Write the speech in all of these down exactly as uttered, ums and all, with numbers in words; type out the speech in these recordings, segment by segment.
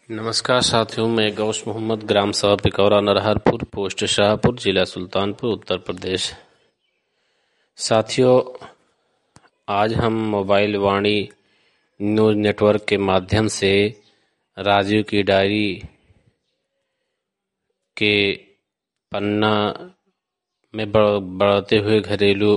नमस्कार साथियों, मैं गौस मोहम्मद, ग्राम सभा पिकौरा नरहरपुर, पोस्ट शाहपुर, जिला सुल्तानपुर, उत्तर प्रदेश। साथियों, आज हम मोबाइल वाणी न्यूज नेटवर्क के माध्यम से राजीव की डायरी के पन्ना में बढ़ते हुए घरेलू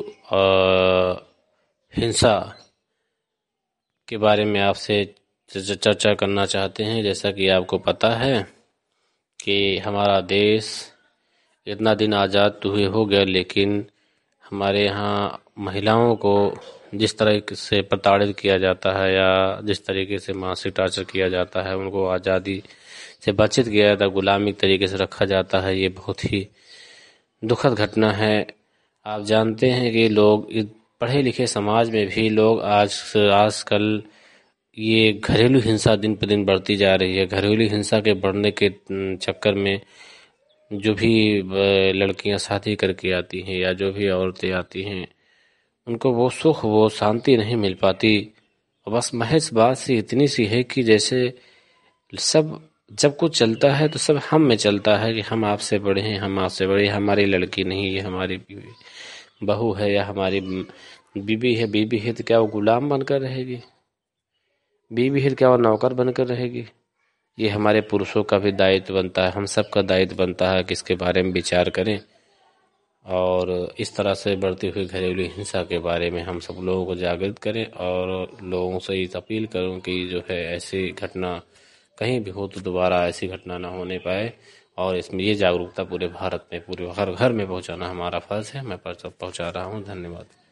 हिंसा के बारे में आपसे चर्चा करना चाहते हैं। जैसा कि आपको पता है कि हमारा देश इतना दिन आज़ाद तो हुए हो गया, लेकिन हमारे यहाँ महिलाओं को जिस तरह से प्रताड़ित किया जाता है या जिस तरीके से मानसिक टॉर्चर किया जाता है, उनको आज़ादी से वंचित किया जाता है, गुलामी तरीके से रखा जाता है, ये बहुत ही दुखद घटना है। आप जानते हैं कि लोग पढ़े लिखे समाज में भी लोग आज आजकल ये घरेलू हिंसा दिन पर दिन बढ़ती जा रही है। घरेलू हिंसा के बढ़ने के चक्कर में जो भी लड़कियां शादी करके आती हैं या जो भी औरतें आती हैं, उनको वो सुख वो शांति नहीं मिल पाती। बस महज बात सी इतनी सी है कि जैसे सब जब कुछ चलता है तो सब हम में चलता है कि हम आपसे बड़े हैं, हम आपसे बड़े, हमारी लड़की नहीं, ये हमारी बहू है या हमारी बीबी है। बीबी है तो क्या वो गुलाम बनकर रहेगी? बीबी है क्या वो नौकर बनकर रहेगी? ये हमारे पुरुषों का भी दायित्व बनता है, हम सब का दायित्व बनता है कि इसके बारे में विचार करें और इस तरह से बढ़ती हुई घरेलू हिंसा के बारे में हम सब लोगों को जागृत करें और लोगों से इस अपील करूं कि जो है ऐसी घटना कहीं भी हो तो दोबारा ऐसी घटना ना होने पाए। और इसमें ये जागरूकता पूरे भारत में, पूरे हर घर में पहुंचाना हमारा फर्ज है। मैं पहुंचा रहा हूं। धन्यवाद।